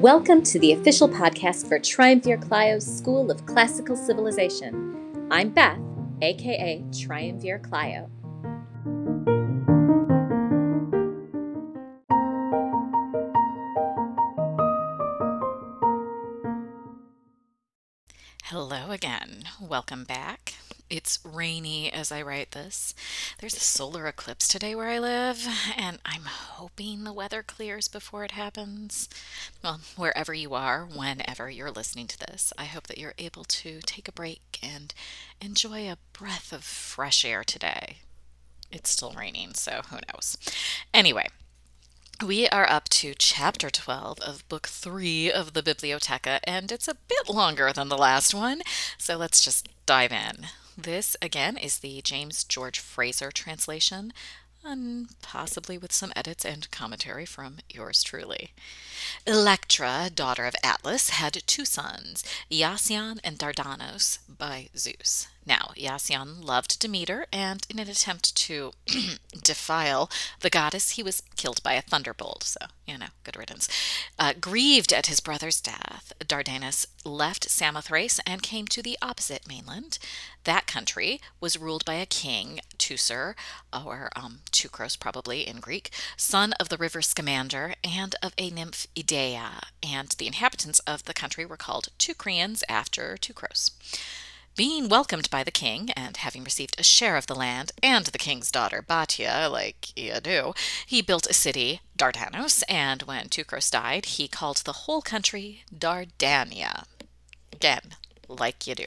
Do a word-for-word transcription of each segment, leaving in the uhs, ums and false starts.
Welcome to the official podcast for Triumvir Clio's School of Classical Civilization. I'm Beth, aka Triumvir Clio. Hello again. Welcome back. It's rainy as I write this. There's a solar eclipse today where I live, and I'm hoping the weather clears before it happens. Well, wherever you are, whenever you're listening to this, I hope that you're able to take a break and enjoy a breath of fresh air today. It's still raining, so who knows. Anyway, we are up to chapter twelve of book three of the Biblioteca, and it's a bit longer than the last one, so let's just dive in. This, again, is the James George Fraser translation, and possibly with some edits and commentary from yours truly. Electra, daughter of Atlas, had two sons, Iasion and Dardanos, by Zeus. Now, Iasion loved Demeter, and in an attempt to defile the goddess, he was killed by a thunderbolt, so, you know, good riddance. Uh, grieved at his brother's death, Dardanus left Samothrace and came to the opposite mainland. That country was ruled by a king, Teucer, or um, Teucros probably in Greek, son of the river Scamander and of a nymph Idea, and the inhabitants of the country were called Teucrians after Teucros. Being welcomed by the king, and having received a share of the land and the king's daughter Batia, like you do, he built a city, Dardanos, and when Teucros died, he called the whole country Dardania. Again, like you do.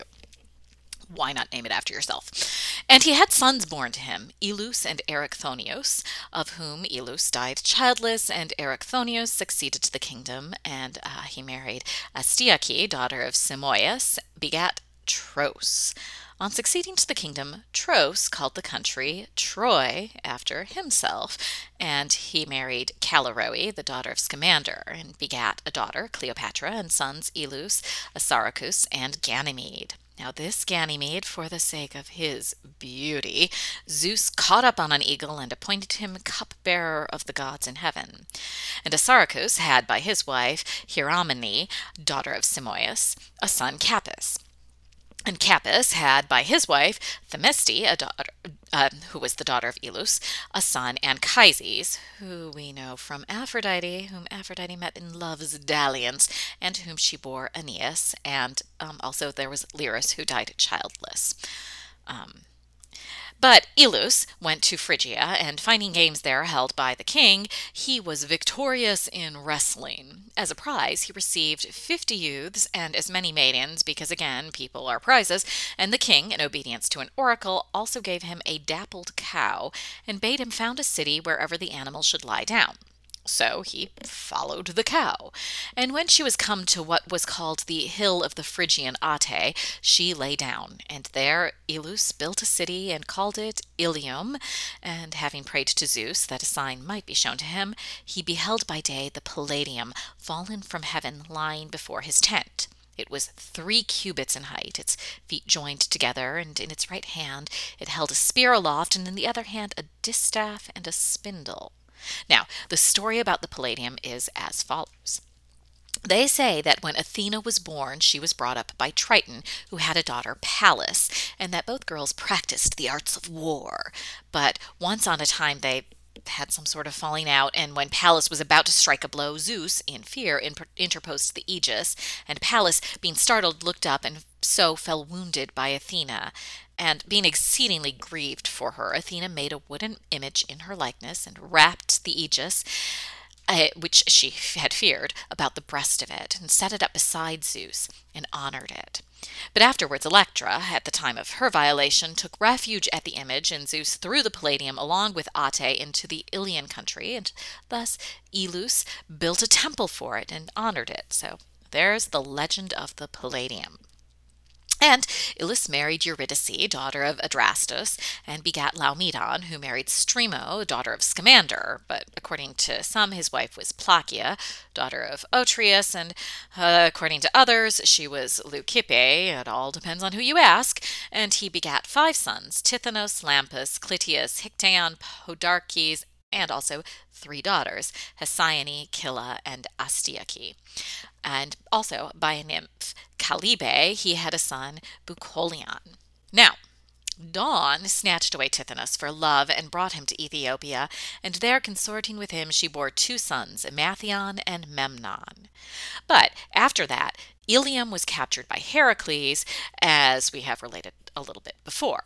Why not name it after yourself? And he had sons born to him, Elus and Erichthonios, of whom Elus died childless, and Erichthonios succeeded to the kingdom, and uh, he married Astyache, daughter of Simoeus, begat Tros. On succeeding to the kingdom, Tros called the country Troy after himself, and he married Callirrhoe, the daughter of Scamander, and begat a daughter, Cleopatra, and sons Elus, Assaracus, and Ganymede. Now this Ganymede, for the sake of his beauty, Zeus caught up on an eagle and appointed him cupbearer of the gods in heaven. And Assaracus had by his wife Hieromene, daughter of Simoeus, a son Capys. And Capys had by his wife Themiste, a daughter, uh, who was the daughter of Elus, a son, Anchises, who we know from Aphrodite, whom Aphrodite met in love's dalliance, and to whom she bore Aeneas, and um, also there was Lyris, who died childless. Um, But Elus went to Phrygia, and finding games there held by the king, he was victorious in wrestling. As a prize, he received fifty youths and as many maidens, because again, people are prizes, and the king, in obedience to an oracle, also gave him a dappled cow, and bade him found a city wherever the animal should lie down. So he followed the cow, and when she was come to what was called the hill of the Phrygian Ate, she lay down, and there Elus built a city and called it Ilium, and having prayed to Zeus that a sign might be shown to him, he beheld by day the Palladium fallen from heaven lying before his tent. It was three cubits in height, its feet joined together, and in its right hand it held a spear aloft, and in the other hand a distaff and a spindle. Now, the story about the Palladium is as follows. They say that when Athena was born, she was brought up by Triton, who had a daughter, Pallas, and that both girls practiced the arts of war. But once on a time they had some sort of falling out, and when Pallas was about to strike a blow, Zeus, in fear, interposed the aegis, and Pallas, being startled, looked up and so fell wounded by Athena. And being exceedingly grieved for her, Athena made a wooden image in her likeness and wrapped the aegis, uh, which she had feared, about the breast of it, and set it up beside Zeus, and honored it. But afterwards Electra, at the time of her violation, took refuge at the image, and Zeus threw the Palladium along with Ate into the Ilian country, and thus Elus built a temple for it and honored it. So there's the legend of the Palladium. And Ilus married Eurydice, daughter of Adrastus, and begat Laomedon, who married Stremo, daughter of Scamander. But according to some, his wife was Placia, daughter of Otreus, and uh, according to others, she was Leucippe. It all depends on who you ask. And he begat five sons, Tithonus, Lampus, Clytius, Hictaeon, Podarches, and also three daughters, Hesione, Killa, and Astyache. And also by a nymph, Calibe, he had a son, Bucolion. Now, Dawn snatched away Tithonus for love and brought him to Ethiopia, and there consorting with him she bore two sons, Emathion and Memnon. But after that, Ilium was captured by Heracles, as we have related a little bit before.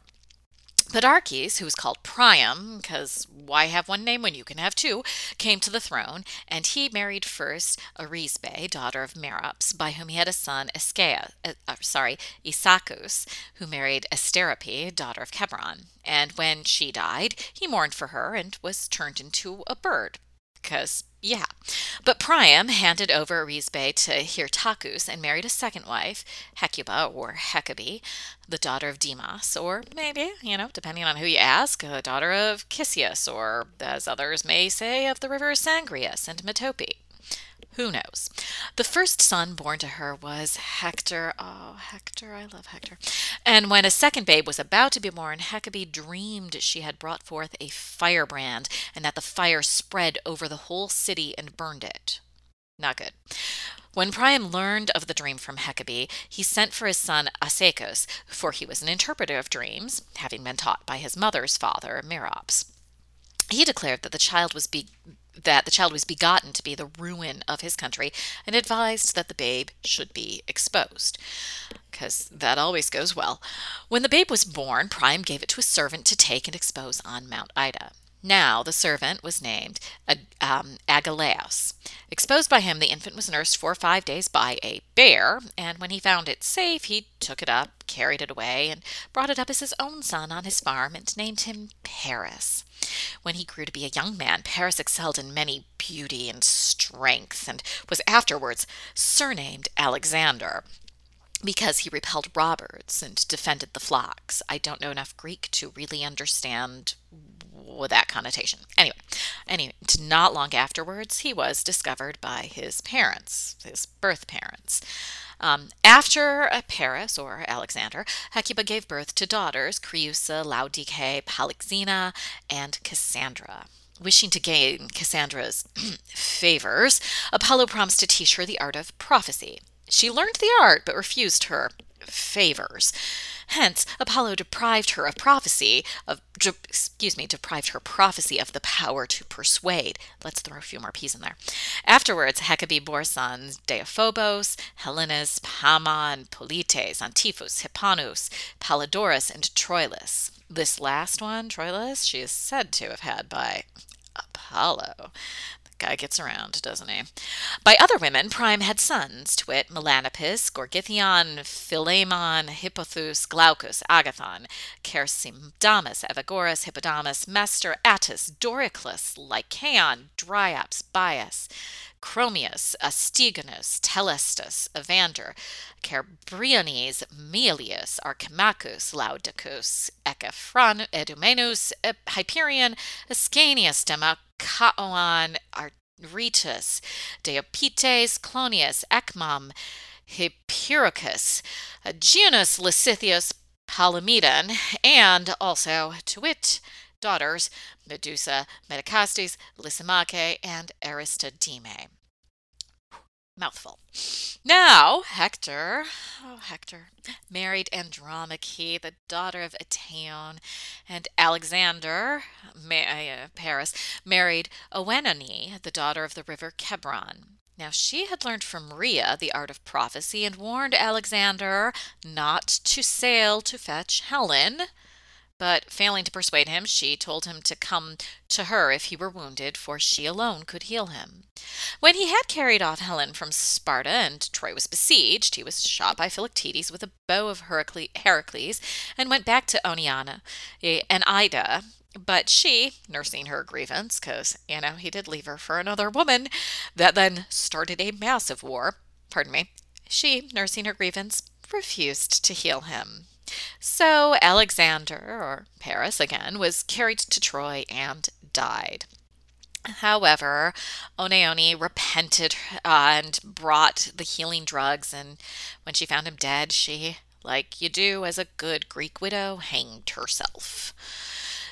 Podarches, who was called Priam, because why have one name when you can have two, came to the throne, and he married first Arisbe, daughter of Merops, by whom he had a son, Ischia, uh, uh, sorry, Isaacus, who married Asterope, daughter of Chebron. And when she died, he mourned for her and was turned into a bird. Because, yeah. But Priam handed over Arisbe to Hyrtacus and married a second wife, Hecuba or Hecabe, the daughter of Demas, or maybe, you know, depending on who you ask, a daughter of Chisius, or as others may say, of the rivers Sangrius and Metope. Who knows? The first son born to her was Hector. Oh, Hector, I love Hector. And when a second babe was about to be born, Hecabe dreamed she had brought forth a firebrand, and that the fire spread over the whole city and burned it. Not good. When Priam learned of the dream from Hecabe, he sent for his son Asacus, for he was an interpreter of dreams, having been taught by his mother's father, Merops. He declared that the child was be that the child was begotten to be the ruin of his country, and advised that the babe should be exposed, because that always goes well. When the babe was born, Priam gave it to a servant to take and expose on Mount Ida. Now the servant was named um, Agelaus. Exposed by him, the infant was nursed for five days by a bear, and when he found it safe, he took it up, carried it away, and brought it up as his own son on his farm, and named him Paris. When he grew to be a young man, Paris excelled in many beauty and strength, and was afterwards surnamed Alexander, because he repelled robbers and defended the flocks. I don't know enough Greek to really understand that connotation. Anyway, anyway, not long afterwards, he was discovered by his parents, his birth parents. Um, after uh, Paris, or Alexander, Hecuba gave birth to daughters, Creusa, Laodice, Polyxena, and Cassandra. Wishing to gain Cassandra's favors, Apollo promised to teach her the art of prophecy. She learned the art, but refused her favors. Hence, Apollo deprived her of prophecy of, excuse me, deprived her prophecy of the power to persuade. Let's throw a few more P's in there. Afterwards, Hecabe bore sons Deiphobos, Helenus, Hammon, Polites, Antiphus, Hipponus, Polydorus, and Troilus. This last one, Troilus, she is said to have had by Apollo. Guy gets around, doesn't he? By other women, Priam had sons, to wit, Melanippus, Gorgithion, Philemon, Hippothous, Glaucus, Agathon, Chersidamus, Evagoras, Hippodamus, Mestor, Attis, Doriclus, Lycaon, Dryops, Bias, Chromius, Astigonus, Telestus, Evander, Cerbriones, Melius, Archimachus, Laodicus, Echephron, Edumenus, Hyperion, Ascanius, Democaon, Aretus, Deiopites, Clonius, Ecmum, Hippuricus, Geonus, Lysithius, Polymedon, and also, to wit, daughters, Medusa, Metacastes, Lysimache, and Aristodeme. Mouthful. Now, Hector, oh, Hector, married Andromache, the daughter of Eteon, and Alexander, uh, Paris, married Oenone, the daughter of the river Chebron. Now, she had learned from Rhea the art of prophecy and warned Alexander not to sail to fetch Helen. But failing to persuade him, she told him to come to her if he were wounded, for she alone could heal him. When he had carried off Helen from Sparta and Troy was besieged, he was shot by Philoctetes with a bow of Heracles and went back to Oeniana and Ida. But she, nursing her grievance, because, you know, he did leave her for another woman, that then started a massive war, pardon me, she, nursing her grievance, refused to heal him. So Alexander, or Paris again, was carried to Troy and died. However, Oenone repented uh, and brought the healing drugs, and when she found him dead, she, like you do as a good Greek widow, hanged herself.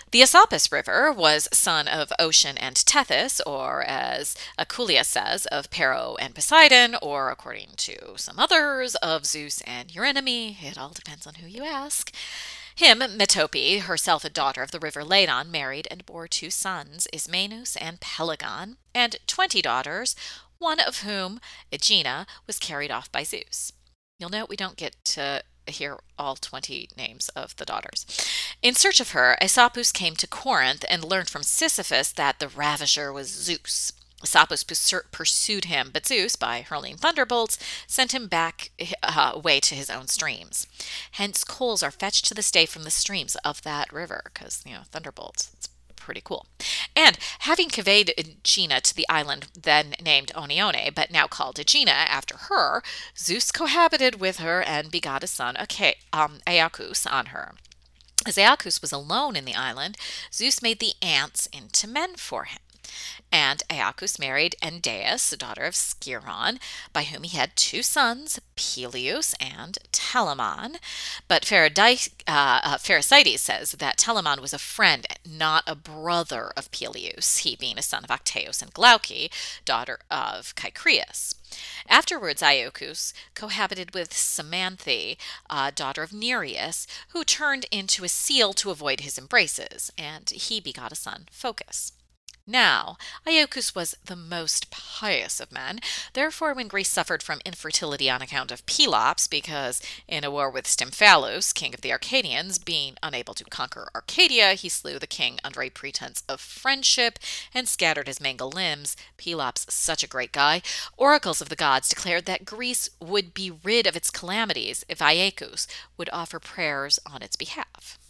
The Asopus River was son of Ocean and Tethys, or as Apuleius says, of Pero and Poseidon, or according to some others, of Zeus and Eurynome. It all depends on who you ask. Him, Metope, herself a daughter of the river Ladon, married and bore two sons, Ismenus and Pelagon, and twenty daughters, one of whom, Aegina, was carried off by Zeus. You'll note we don't get to hear all twenty names of the daughters. In search of her, Aesopus came to Corinth and learned from Sisyphus that the ravisher was Zeus. Aesopus pursued him, but Zeus, by hurling thunderbolts, sent him back uh, away to his own streams. Hence, coals are fetched to this day from the streams of that river, because, you know, thunderbolts. It's pretty cool. And having conveyed Aegina to the island then named Onione, but now called Aegina after her, Zeus cohabited with her and begot a son, okay, um, Aeacus, on her. As Aeacus was alone in the island, Zeus made the ants into men for him. And Aeacus married Endeus, the daughter of Sciron, by whom he had two sons, Peleus and Telamon. But Pherecydes uh, uh, says that Telamon was a friend, not a brother of Peleus, he being a son of Actaeus and Glauce, daughter of Caecreus. Afterwards, Aeacus cohabited with Psamathe, uh, daughter of Nereus, who turned into a seal to avoid his embraces, and he begot a son, Phocus. Now, Aeacus was the most pious of men. Therefore, when Greece suffered from infertility on account of Pelops, because in a war with Stymphalus, king of the Arcadians, being unable to conquer Arcadia, he slew the king under a pretense of friendship and scattered his mangled limbs, Pelops, such a great guy, oracles of the gods declared that Greece would be rid of its calamities if Aeacus would offer prayers on its behalf.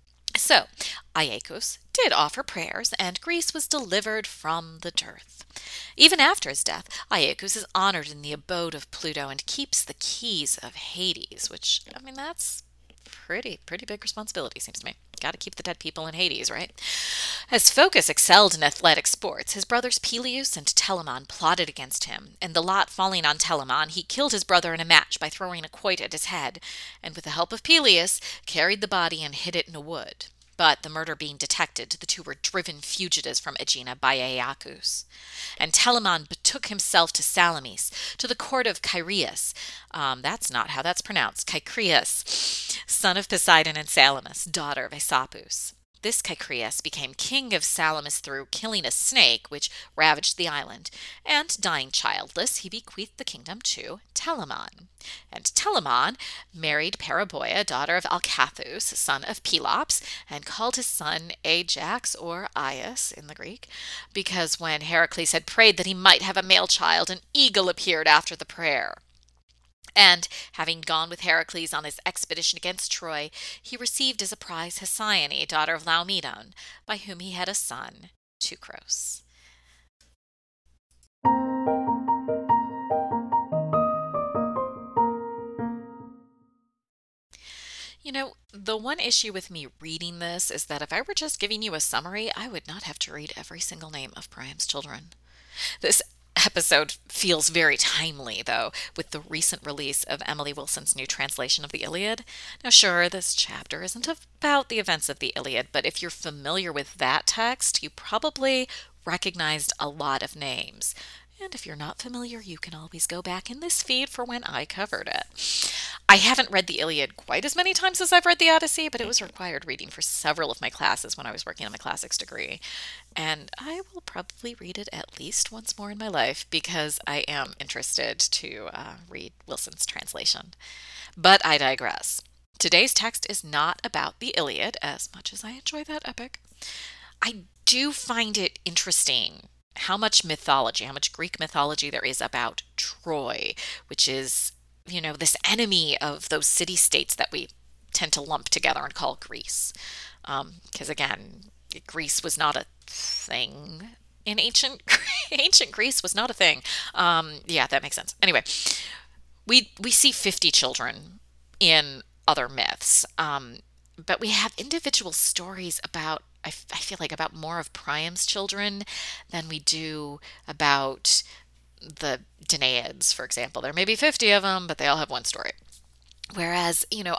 So, Aeacus did offer prayers, and Greece was delivered from the dearth. Even after his death, Aeacus is honored in the abode of Pluto and keeps the keys of Hades, which, I mean, that's pretty, pretty big responsibility, seems to me. Got to keep the dead people in Hades, right? As Phocus excelled in athletic sports, his brothers Peleus and Telamon plotted against him, and the lot falling on Telamon, he killed his brother in a match by throwing a quoit at his head, and with the help of Peleus, carried the body and hid it in a wood. But the murder being detected, the two were driven fugitives from Aegina by Aeacus. And Telamon betook himself to Salamis, to the court of Caecreus. Um, that's not how that's pronounced. Caecreus, son of Poseidon and Salamis, daughter of Aesopus. This Caecreus became king of Salamis through killing a snake, which ravaged the island, and dying childless, he bequeathed the kingdom to Telamon. And Telamon married Paraboia, daughter of Alcathous, son of Pelops, and called his son Ajax, or Aias in the Greek, because when Heracles had prayed that he might have a male child, an eagle appeared after the prayer. And, having gone with Heracles on his expedition against Troy, he received as a prize Hesione, daughter of Laomedon, by whom he had a son, Teucros. You know, the one issue with me reading this is that if I were just giving you a summary, I would not have to read every single name of Priam's children. This episode feels very timely, though, with the recent release of Emily Wilson's new translation of the Iliad. Now, sure, this chapter isn't about the events of the Iliad, but if you're familiar with that text, you probably recognized a lot of names. And if you're not familiar, you can always go back in this feed for when I covered it. I haven't read the Iliad quite as many times as I've read the Odyssey, but it was required reading for several of my classes when I was working on my classics degree. And I will probably read it at least once more in my life because I am interested to uh, read Wilson's translation. But I digress. Today's text is not about the Iliad, as much as I enjoy that epic. I do find it interesting how much mythology, how much Greek mythology there is about Troy, which is, you know, this enemy of those city-states that we tend to lump together and call Greece. Because um, again, Greece was not a thing in ancient ancient Greece was not a thing. Um, yeah, that makes sense. Anyway, we we see fifty children in other myths, um, but we have individual stories about. I, f- I feel like about more of Priam's children than we do about the Danaids, for example. There may be fifty of them, but they all have one story. Whereas, you know,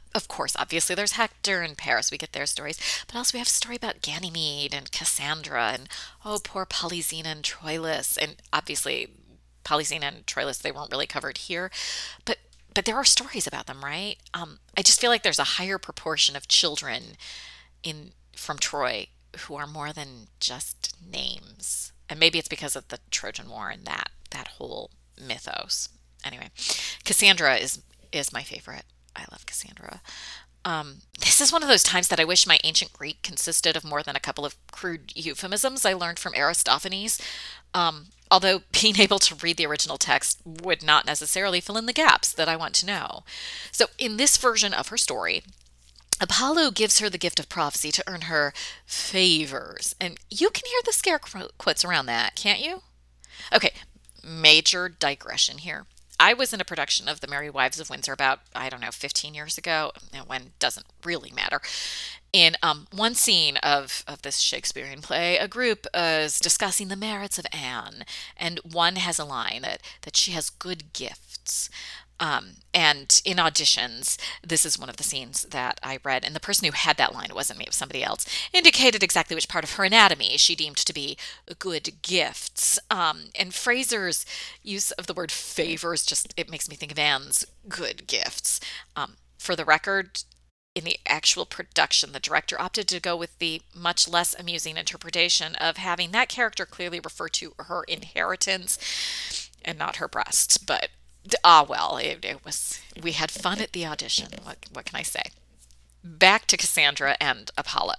of course, obviously, there's Hector and Paris. We get their stories. But also we have a story about Ganymede and Cassandra and, oh, poor Polyxena and Troilus. And obviously, Polyxena and Troilus, they weren't really covered here. But but there are stories about them, right? Um, I just feel like there's a higher proportion of children in from Troy who are more than just names. And maybe it's because of the Trojan War and that that whole mythos. Anyway, Cassandra is is my favorite. I love Cassandra. Um, this is one of those times that I wish my ancient Greek consisted of more than a couple of crude euphemisms I learned from Aristophanes. Um, although being able to read the original text would not necessarily fill in the gaps that I want to know. So in this version of her story, Apollo gives her the gift of prophecy to earn her favors. And you can hear the scare quotes around that, can't you? Okay, major digression here. I was in a production of The Merry Wives of Windsor about, I don't know, fifteen years ago, when doesn't really matter. In um, one scene of, of this Shakespearean play, a group uh, is discussing the merits of Anne, and one has a line that, that she has good gifts. Um, and in auditions, this is one of the scenes that I read, and the person who had that line, it wasn't me, it was somebody else, indicated exactly which part of her anatomy she deemed to be good gifts. Um, and Fraser's use of the word favors just, it makes me think of Anne's good gifts. Um, for the record, in the actual production, the director opted to go with the much less amusing interpretation of having that character clearly refer to her inheritance and not her breasts, but ah, well, it, it was, we had fun at the audition. What, what can I say? Back to Cassandra and Apollo.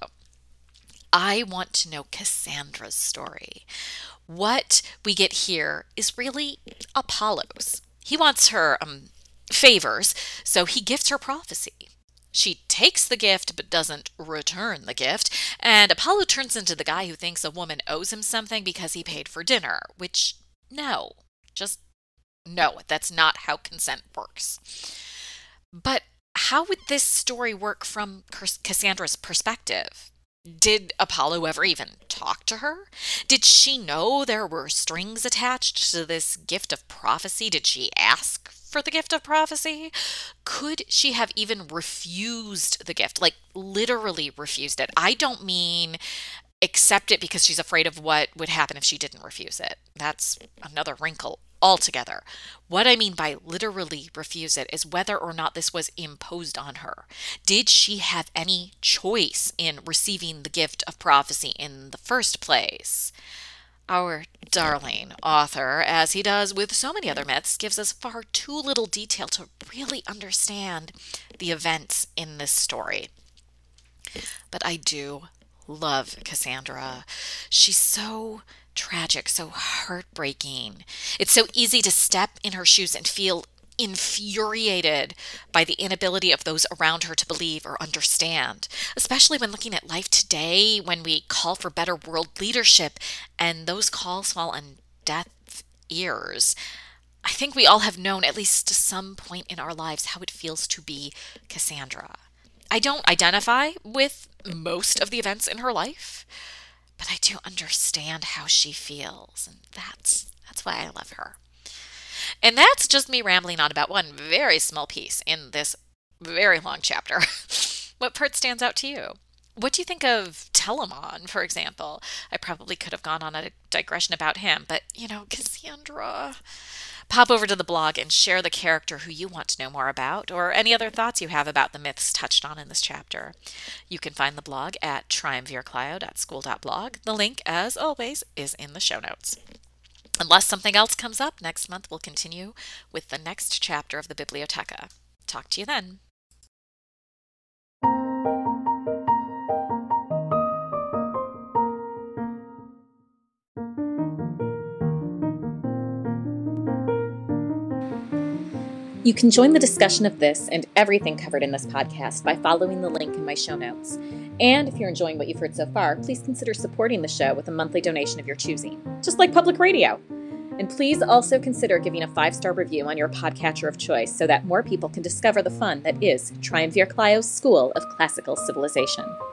I want to know Cassandra's story. What we get here is really Apollo's. He wants her um, favors, so he gifts her prophecy. She takes the gift but doesn't return the gift, and Apollo turns into the guy who thinks a woman owes him something because he paid for dinner, which, no, just no, that's not how consent works. But how would this story work from Cassandra's perspective? Did Apollo ever even talk to her? Did she know there were strings attached to this gift of prophecy? Did she ask for the gift of prophecy? Could she have even refused the gift? Like, literally refused it. I don't mean accept it because she's afraid of what would happen if she didn't refuse it. That's another wrinkle altogether. What I mean by literally refuse it is whether or not this was imposed on her. Did she have any choice in receiving the gift of prophecy in the first place? Our darling author, as he does with so many other myths, gives us far too little detail to really understand the events in this story. But I do love Cassandra. She's so tragic, so heartbreaking. It's so easy to step in her shoes and feel infuriated by the inability of those around her to believe or understand, especially when looking at life today, when we call for better world leadership and those calls fall on deaf ears. I think we all have known at least to some point in our lives how it feels to be Cassandra. I don't identify with most of the events in her life, but I do understand how she feels, and that's that's why I love her. And that's just me rambling on about one very small piece in this very long chapter. What part stands out to you? What do you think of Telamon, for example? I probably could have gone on a digression about him, but, you know, Cassandra. Pop over to the blog and share the character who you want to know more about, or any other thoughts you have about the myths touched on in this chapter. You can find the blog at triumvir clio dot school dot blog. The link, as always, is in the show notes. Unless something else comes up, next month we'll continue with the next chapter of the Biblioteca. Talk to you then. You can join the discussion of this and everything covered in this podcast by following the link in my show notes. And if you're enjoying what you've heard so far, please consider supporting the show with a monthly donation of your choosing, just like public radio. And please also consider giving a five-star review on your podcatcher of choice so that more people can discover the fun that is Triumvir Clio's School of Classical Civilization.